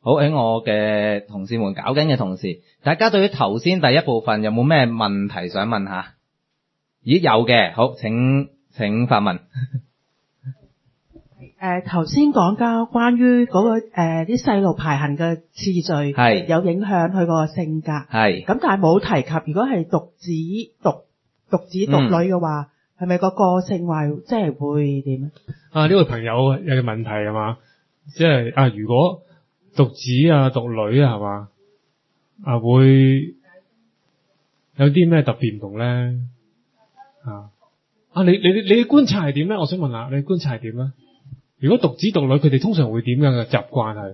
好，喺我嘅同事們搞緊嘅同時，大家對於頭先第一部分有冇咩問題想問下？咦，有嘅，好，請發問。 頭先講交關於嗰個啲細路排行嘅次序係有影響佢個性格， 係咁但係冇提及如果係獨子獨女嘅話，係咪個性話即係會點啊？ 呢位朋友有個問題係嘛？即係如果獨子獨女係嘛會有啲咩特別唔同咧？你觀察係點咧？我想問下你觀察係點咧？如果獨子獨女，佢哋通常會點樣嘅習慣係？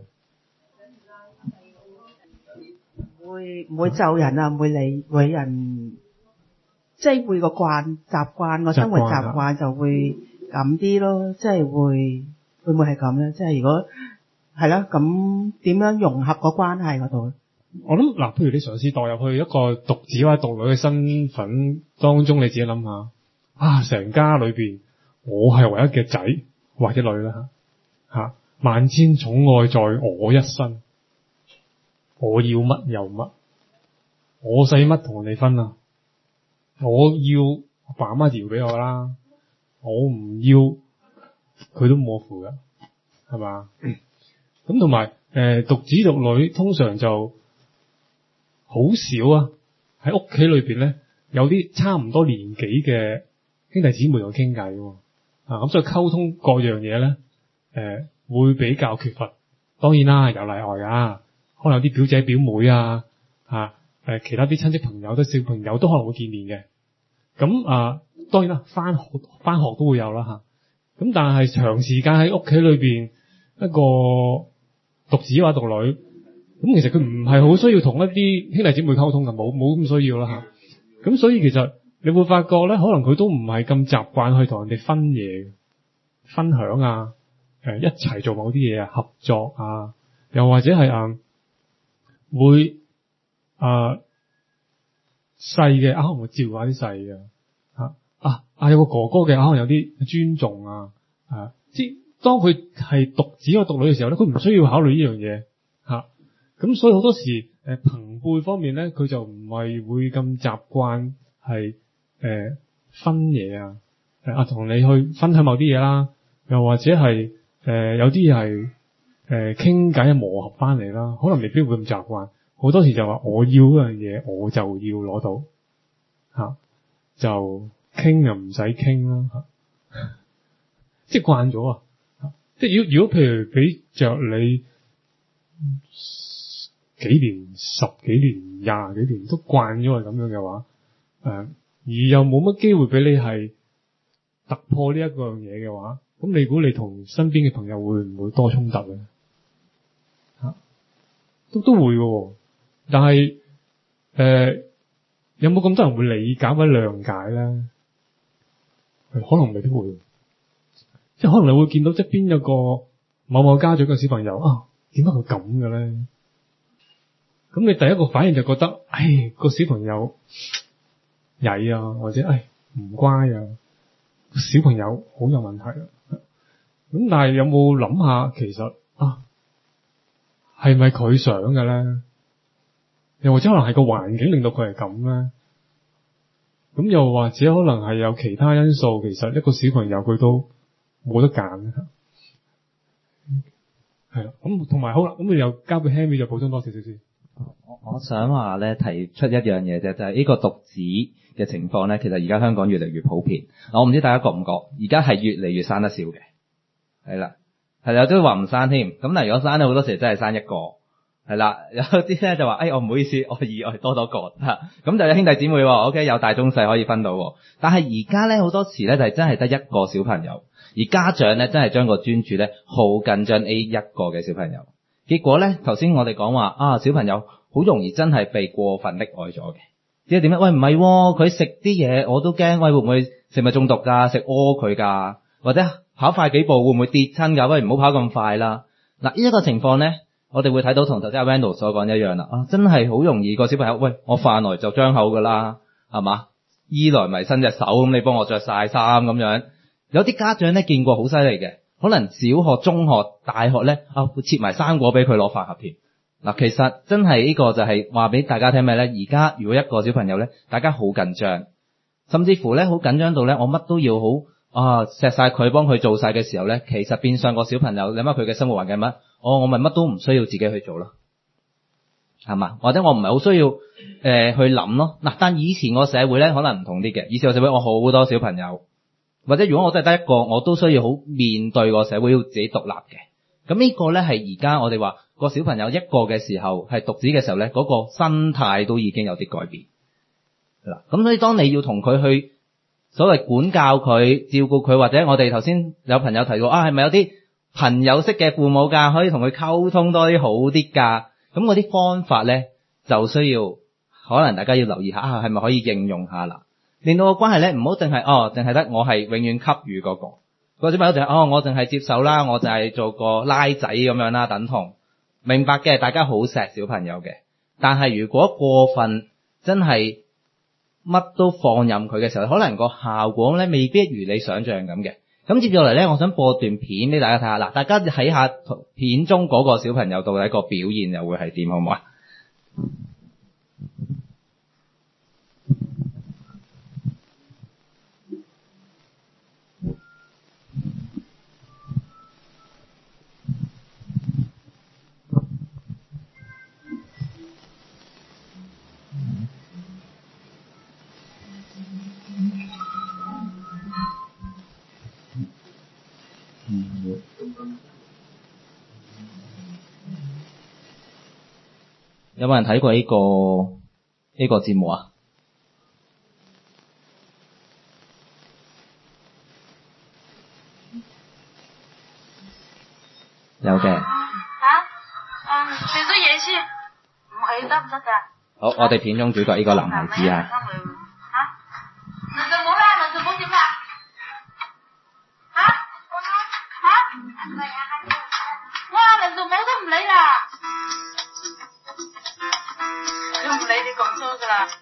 唔會咒人啊，唔會理人，即係會個習慣個生活習慣就會咁啲咯，即係會唔會係咁咧？即係如果係啦，咁點樣融合個關係嗰度？ 我諗譬如你嘗試代入去一個獨子或者獨女嘅身份當中，你自己諗下，成家裏邊我係唯一嘅仔或者女啦吓，萬千寵愛在我一身，我要乜有乜，我使乜同你分啊？我要我爸媽搖俾我啦，我唔要佢都冇我符噶，係嘛？咁同埋獨子獨女通常就好少喺屋企裏邊咧，有啲差唔多年紀嘅兄弟姊妹同傾偈喎，咁所以溝通各樣嘢咧，會比較缺乏。當然啦，有例外噶，可能有啲表姐表妹其他啲親戚朋友都小朋友都可能會見面嘅。咁當然啦，翻學都會有啦吓。咁但係長時間喺屋企裏邊一個獨子或獨女，咁其實佢唔係好需要同一啲兄弟姊妹溝通嘅，冇咁需要啦吓。咁所以其實你會發覺咧，可能佢都唔係咁習慣去同人哋分嘢、分享一齊做某啲嘢合作又或者係會細嘅可能會照顧下啲細嘅有個哥哥嘅可能有啲尊重即係當佢係獨子或獨女嘅時候咧，佢唔需要考慮呢樣嘢咁所以好多時朋輩方面咧，佢就唔係會咁習慣係分嘢同你去分享某啲嘢啦，又或者係有啲係傾偈磨合翻嚟啦，可能未必會咁習慣。好多時就話我要嗰樣嘢，我就要攞到就傾又唔使傾啦即係慣咗即係如果譬如俾着你幾年、10幾年、20幾年都慣咗係咁樣嘅話，而又冇乜機會俾你係突破呢一個樣嘢嘅話，咁你估你同身邊嘅朋友會唔會多衝突咧？都會嘅，但係有冇咁多人會理解或者諒解咧？可能未必會，即係可能你會見到側邊有個某某家長嘅小朋友點解會咁嘅咧？咁你第一個反應就覺得，個小朋友曳或者唔乖小朋友好有問題咁但係有冇諗下，其實係咪佢想嘅咧？又或者可能係個環境令到佢係咁咧？咁又或者可能係有其他因素，其實一個小朋友佢都冇得揀係啦。咁同埋好啦，咁你又交俾 Henry 就補充多少少先。 我想話咧，提出一樣嘢啫，就係呢個獨子嘅情況咧，其實而家香港越嚟越普遍。我唔知大家覺唔覺，而家係越嚟越生得少嘅，係啦，有啲話唔生添。咁但係如果生咧，好多時真係生一個，係啦。有啲咧就話，我唔好意思，我意外多個咁就有兄弟姊妹，OK， 有大中細可以分到。但係而家咧好多時咧就係真係得一個小朋友，而家長咧真係將個專注咧好緊張 A 一個嘅小朋友。結果咧，頭先我哋講話小朋友好容易真係被過分溺愛咗嘅。即係點樣？喂，唔係佢食啲嘢我都驚，喂，會唔會食物中毒㗎？食屙佢㗎？或者跑快幾步會唔會跌親㗎？喂，唔好跑咁快啦。嗱，呢一個情況咧，我哋會睇到同頭先阿 Randall 所講一樣啦。真係好容易個小朋友，喂，我飯來就張口㗎啦，係嘛？衣來咪伸隻手，咁你幫我着晒衫咁樣。有啲家長咧見過好犀利嘅， 可能小學、中學、大學咧會切埋生果俾佢攞飯盒添。嗱，其實真係呢個就係話俾大家聽咩咧？而家如果一個小朋友咧，大家好緊張，甚至乎咧好緊張到咧，我乜都要好錫晒佢，幫佢做晒嘅時候咧，其實變相個小朋友，你諗下佢嘅生活環境乜？我咪乜都唔需要自己去做咯，係嘛？或者我唔係好需要去諗咯。嗱，但以前個社會咧可能唔同啲嘅，以前個社會我好多小朋友，或者如果我真係得一個，我都需要好面對個社會要自己獨立嘅。咁呢個咧係而家我哋話個小朋友一個嘅時候係獨子嘅時候咧，嗰個心態都已經有啲改變。嗱，咁所以當你要同佢去所謂管教佢、照顧佢，或者我哋頭先有朋友提過係咪有啲朋友式嘅父母㗎，可以同佢溝通多啲好啲㗎？咁嗰啲方法咧就需要可能大家要留意下係咪可以應用下啦，令到個關係咧唔好淨係得我係永遠給予嗰個小朋友就係我淨係接受啦，我就係做個拉仔咁樣啦，等同明白嘅，大家好錫小朋友嘅，但係如果過分真係乜都放任佢嘅時候，可能個效果咧未必如你想象咁嘅。咁接住落嚟咧，我想播段片俾大家睇下。嗱，大家睇下片中嗰個小朋友到底個表現又會係點，好唔好啊？有冇人睇過呢個節目啊？有嘅。 食咗嘢先，唔係得唔得㗎？ 好，我哋片中主角呢個男孩子啊。 輪就冇啦，輪就冇點啦。哇，輪就冇都唔理啦。都唔理你咁多㗎啦。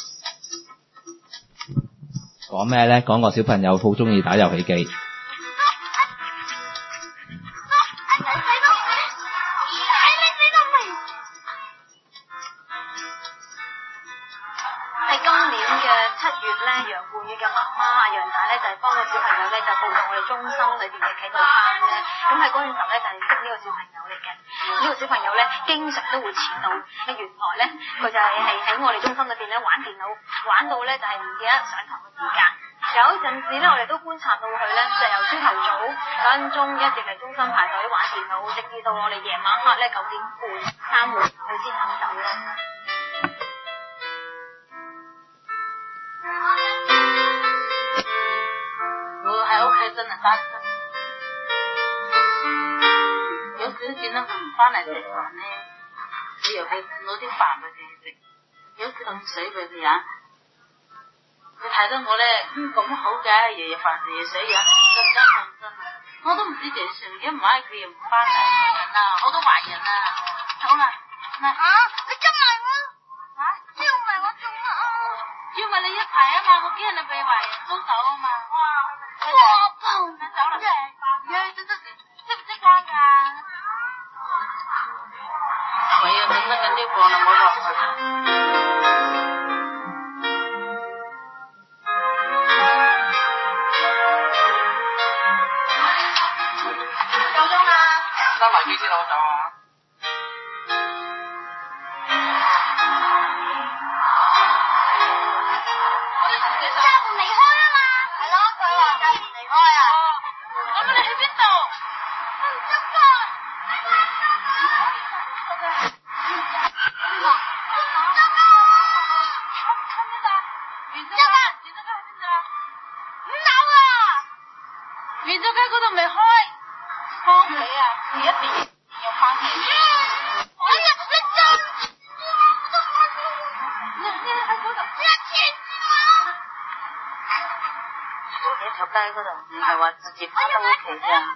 講咩咧？講個小朋友好中意打遊戲機。 經常都會遲到，原來咧佢就係喺我哋中心裏邊咧玩電腦，玩到咧就係唔記得上堂嘅時間。有一陣時咧，我哋都觀察到佢咧，就由朝頭早9點鐘一直嚟中心排隊玩電腦，直至到我哋夜晚黑咧9點半閂門，佢先肯走咯。我喺屋企真係單身。有時見到佢唔翻嚟食飯咧，你又去攞啲飯俾佢食，有時凍水俾佢飲。佢睇到我咧，咁好嘅，日日飯日日水飲，真唔真啊？我都唔知點算，一唔嗌佢又唔翻嚟，我都懷孕啦。好啦，你捉埋我，捉埋我做乜啊？要埋你一齊啊嘛，我驚你被懷孕操手啊嘛。哇，你走啦，識唔識講㗎？我要整得緊啲貨啦，冇落去。夠鐘啦，閂埋機先好走啊！家門離開啊嘛，係咯，佢話家門離開啊。咁你去邊度？唔知㗎。元州街嗰度未開，翻屋企啊！你一定要翻屋企。哎呀，你真，你喺嗰度，一千啊！喺條街嗰度，唔係話直接翻到屋企咋。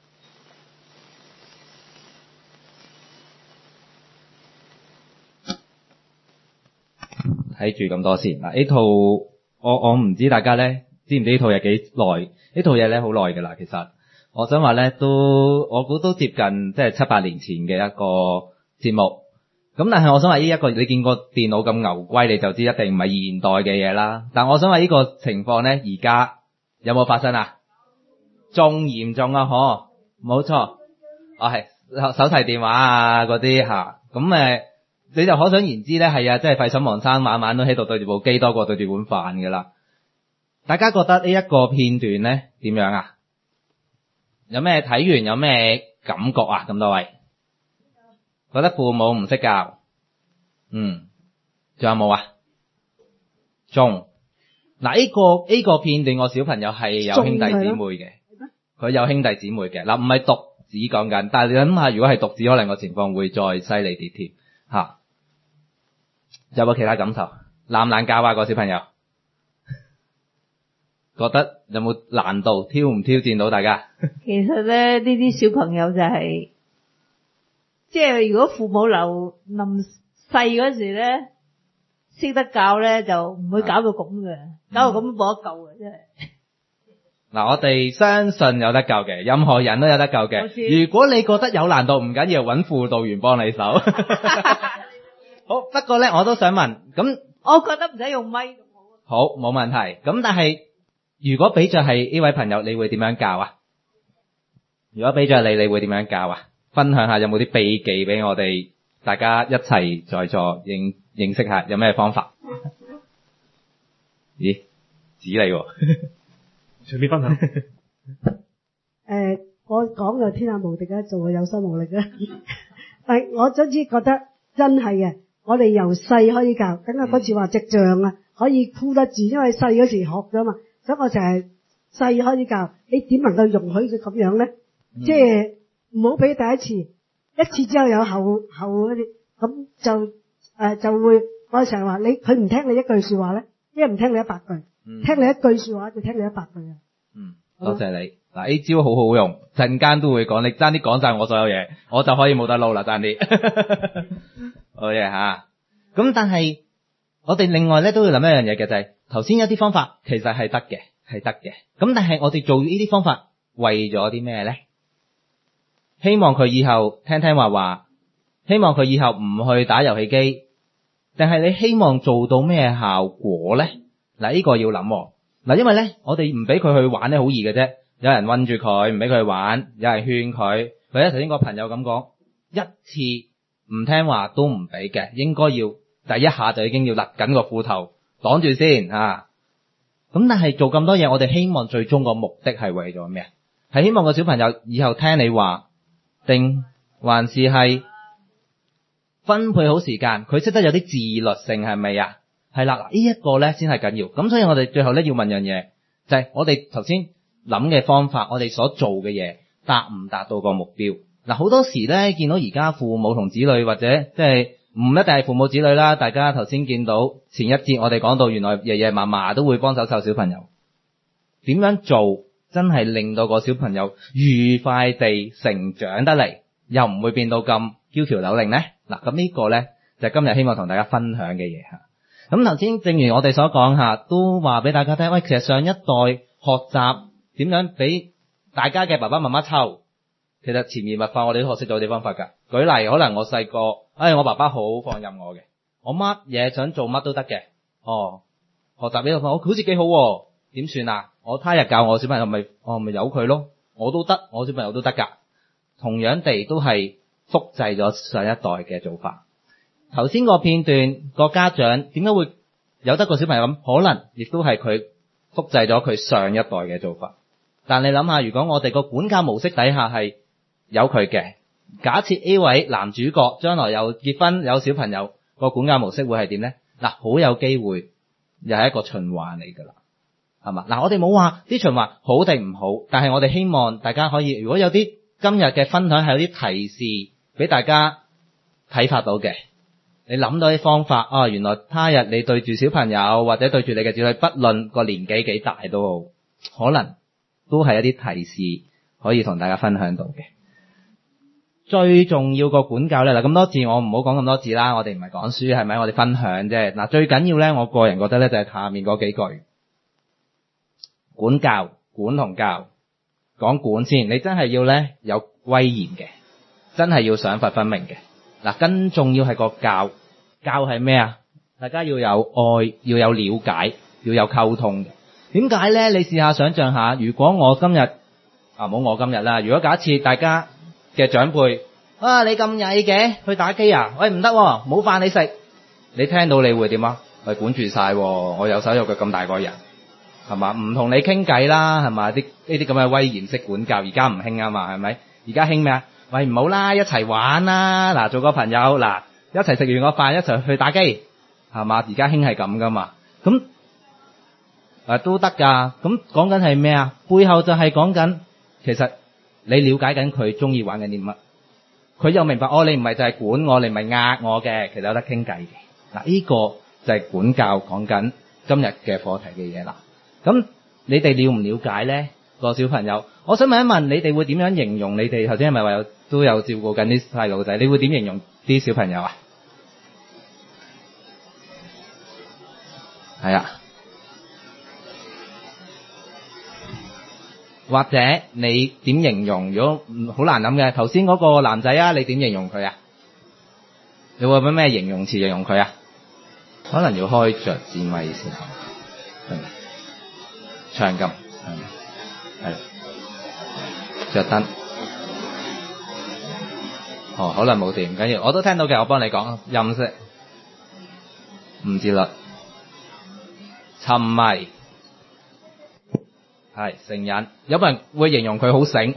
睇住咁多先嗱，呢套我唔知大家咧知唔知呢套嘢幾耐？呢套嘢咧好耐㗎啦，其實我想話咧，我估都接近即係7-8年前嘅一個節目。咁但係我想話呢一個你見過電腦咁牛龜，你就知一定唔係現代嘅嘢啦。但我想話呢個情況咧，而家有冇發生啊？仲嚴重啊！冇錯，係手提電話啊嗰啲嚇。咁你就可想而知咧，係啊，即係廢寢忘餐，晚晚都喺度對住部機多過對住碗飯㗎啦。大家覺得呢一個片段咧點樣啊？有咩睇完有咩感覺啊？咁多位覺得父母唔識教，仲有冇啊？仲嗱呢個片段，我小朋友係有兄弟姊妹嘅，佢有兄弟姊妹嘅嗱，唔係獨子講緊，但係你諗下，如果係獨子，可能個情況會再犀利啲添嚇。有冇其他感受？難唔難教啊？個小朋友覺得有冇難度？挑唔挑戰到大家？ 其實咧，呢啲小朋友就係、即係如果父母臨細嗰時咧識得教咧，就唔會搞到咁嘅，搞到咁都冇得救嘅，真係。 嗱，我哋相信有得救嘅，任何人都有得救嘅。如果你覺得有難度，唔緊要，揾輔導員幫你手。好，不過咧，我都想問，咁我覺得唔使用咪咁好。 好，冇問題。咁但係如果俾著係呢位朋友，你會點樣教啊？如果俾著你會點樣教啊？分享下有冇啲秘技俾我哋大家一齊在座認識下，有咩方法？咦，指你喎， 隨便分享。 我講就天下無敵啦，做就有心無力啦。但係我總之覺得真係嘅，我哋由細開始教，咁嗰次話隻象啊可以箍得住，因為細嗰時學咗嘛，所以我就係細開始教。你點能夠容許佢咁樣咧？即係唔好俾第一次之後有後嗰啲，咁就會我成日話佢唔聽你一句說話咧，因為唔聽你100句，聽你一句說話就聽你100句啊。 多謝你。嗱，呢招好好用，陣間都會講，你爭啲講晒我所有嘢，我就可以冇得撈啦，爭啲。好嘢吓。咁但係我哋另外咧都要諗一樣嘢嘅，就係頭先一啲方法其實係得嘅。咁但係我哋做呢啲方法為咗啲咩咧？希望佢以後聽聽話，希望佢以後唔去打遊戲機，定係你希望做到咩效果咧？嗱，呢個要諗。嗱，因為咧我哋唔俾佢去玩咧好易嘅啫。有人韞住佢，唔俾佢玩；有人勸佢。佢咧頭先個朋友咁講，一次唔聽話都唔俾嘅，應該要第一下就已經要勒緊個褲頭擋住先啊。咁但係做咁多嘢，我哋希望最終個目的係為咗咩？係希望個小朋友以後聽你話，定還是係分配好時間？佢識得有啲自律性係咪啊？係啦，呢一個咧先係緊要。咁所以我哋最後咧要問樣嘢，就係我哋頭先諗嘅方法，我哋所做嘅嘢達唔達到個目標？嗱，好多時咧見到而家父母同子女，或者即係唔一定係父母子女啦。大家頭先見到前一節我哋講到，原來爺爺嫲嫲都會幫手湊小朋友。點樣做真係令到個小朋友愉快地成長得嚟，又唔會變到咁嬌喬扭擰呢？嗱，咁呢個咧就係今日希望同大家分享嘅嘢嚇。咁頭先正如我哋所講下，都話俾大家聽，喂，其實上一代學習點樣俾大家嘅爸爸媽媽湊，其實潛移默化我哋都學識咗啲方法㗎。舉例，可能我細個，我爸爸好放任我嘅，我乜嘢想做乜都得嘅。學習呢個方法好似幾好喎，點算啊？我他日教我小朋友咪由佢咯，我都得，我小朋友都得㗎。同樣地都係複製咗上一代嘅做法。頭先個片段個家長點解會有得個小朋友咁？可能亦都係佢複製咗佢上一代嘅做法。但你諗下，如果我哋個管教模式底下係有佢嘅，假設呢位男主角將來又結婚有小朋友，個管教模式會係點呢？嗱，好有機會又係一個循環嚟㗎啦，係嘛？嗱，我哋冇話啲循環好定唔好，但係我哋希望大家可以，如果有啲今日嘅分享係有啲提示俾大家啟發到嘅，你諗到啲方法，原來他日你對住小朋友或者對住你嘅子女，不論個年紀幾大都好，可能都係一啲提示可以同大家分享到嘅。最重要個管教咧，嗱，咁多字我唔好講咁多字啦，我哋唔係講書係咪？我哋分享啫。嗱，最緊要咧，我個人覺得咧就係下面嗰幾句：管教、管同教， 講管先，你真係要咧有威嚴嘅，真係要賞罰分明嘅。嗱，更重要係個教係咩啊？大家要有愛，要有了解，要有溝通嘅。點解咧？你試下想象下，如果我今日唔好我今日啦，如果假設大家嘅長輩你咁曳嘅去打機啊？喂，唔得喎，冇飯你食。你聽到你會點啊？喂，管住晒喎，我有手有腳咁大個人，係嘛？唔同你傾偈啦，係嘛？呢啲咁嘅威嚴式管教，而家唔興啊嘛，係咪？而家興咩啊？喂，唔好啦，一齊玩啦，嗱，做個朋友，嗱，一齊食完個飯，一齊去打機，係嘛？而家興係咁噶嘛？咁都得㗎。咁講緊係咩啊？背後就係講緊，其實你了解緊佢中意玩緊啲乜，佢又明白你唔係就係管我，你唔係壓我嘅，其實有得傾偈嘅。嗱，呢個就係管教講緊今日嘅課題嘅嘢啦。咁你哋了唔了解咧？個小朋友，我想問一問，你哋會點樣形容你哋頭先係咪話都有照顧緊啲細路仔？你會點形容啲小朋友啊？係啊，或者你點形容？如果好難諗嘅，頭先嗰個男仔啊，你點形容佢啊？你會揾咩形容詞形容佢啊？可能要開着支咪先，唱咁，係着燈。可能冇電，唔緊要，我都聽到嘅，我幫你講。音色，唔自律，沉迷，係成癮。有個人會形容佢好醒，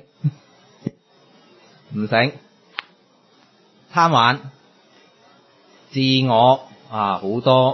唔醒，貪玩，自我好多，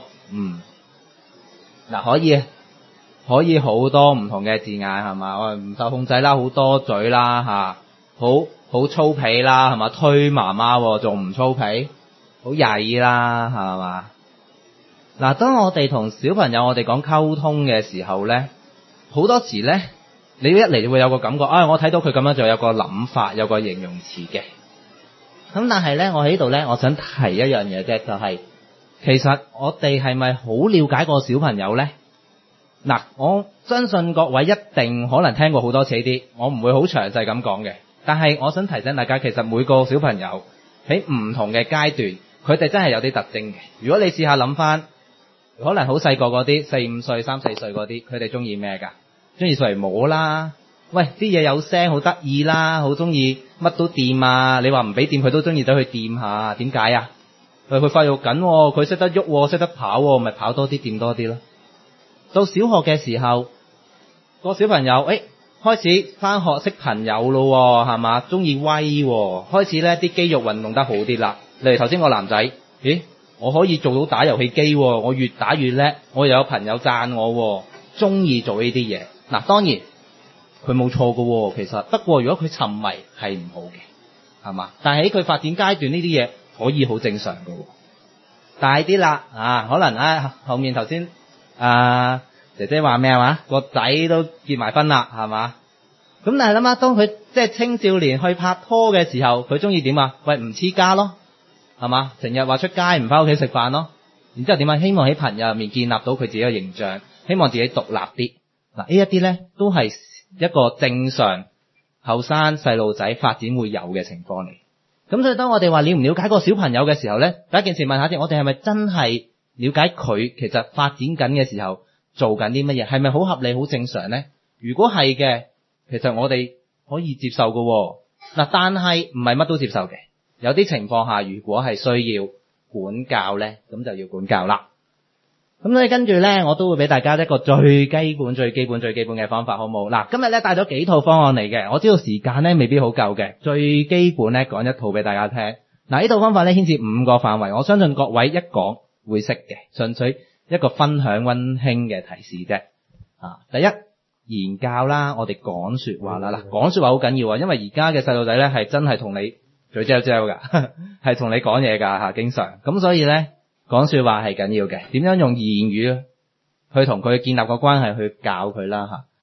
可以好多唔同嘅字眼係嘛？我唔受控制啦，好多嘴啦吓，好粗鄙啦係嘛？推媽媽仲唔粗鄙？好曳啦係嘛？嗱，當我哋同小朋友我哋講溝通嘅時候咧，好多時咧，你一嚟會有個感覺，我睇到佢咁樣就有個諗法，有個形容詞嘅。咁但係咧，我喺度咧，我想提一樣嘢啫，就係其實我哋係咪好了解個小朋友咧？嗱，我相信各位一定可能聽過好多次呢啲，我唔會好詳細咁講嘅。但係我想提醒大家，其實每個小朋友喺唔同嘅階段，佢哋真係有啲特徵嘅。如果你試下諗翻，可能好細個嗰啲4、5歲、3、4歲嗰啲，佢哋中意咩㗎？中意上嚟摸啦，喂，啲嘢有聲，好得意啦，好中意乜都掂啊！你話唔俾掂，佢都中意走去掂下。點解啊？佢發育緊，佢識得喐，識得跑，咪跑多啲，掂多啲咯。到小學嘅時候，個小朋友開始返學識朋友咯，係嘛？中意威，開始咧啲肌肉運動得好啲啦。例如頭先個男仔，我可以做到打遊戲機，我越打越叻，我又有朋友讚我，中意做呢啲嘢。嗱，當然佢冇錯㗎，其實不過如果佢沉迷係唔好嘅，係嘛？但係喺佢發展階段呢啲嘢可以好正常㗎。大啲啦，可能後面頭先姐姐話咩話？個仔都結埋婚啦，係嘛？咁但係諗下，當佢即係青少年去拍拖嘅時候，佢中意點啊？喂，唔黐家咯，係嘛？成日話出街唔翻屋企食飯咯，然之後點啊？希望喺朋友入面建立到佢自己嘅形象，希望自己獨立啲。嗱，呢一啲咧都係一個正常後生細路仔發展會有嘅情況嚟。咁所以當我哋話了唔了解個小朋友嘅時候咧，第一件事問下先，我哋係咪真係了解佢其實發展緊嘅時候做緊啲乜嘢？係咪好合理、好正常咧？如果係嘅，其實我哋可以接受㗎。嗱，但係唔係乜都接受嘅。有啲情況下，如果係需要管教咧，咁就要管教啦。咁所以跟住咧，我都會俾大家一個最基本嘅方法，好冇？嗱，今日咧帶咗幾套方案嚟嘅，我知道時間咧未必好夠嘅，最基本咧講一套俾大家聽。嗱，呢套方法咧牽涉5個範圍，我相信各位一講會識嘅，純粹一個分享溫馨嘅提示啫。第一，言教啦，我哋講說話啦。嗱，講說話好緊要啊，因為而家嘅細路仔咧係真係同你嘴嚼嚼噶，係同你講嘢噶吓，經常咁，所以咧講說話係緊要嘅。點樣用言語去同佢建立個關係，去教佢啦吓。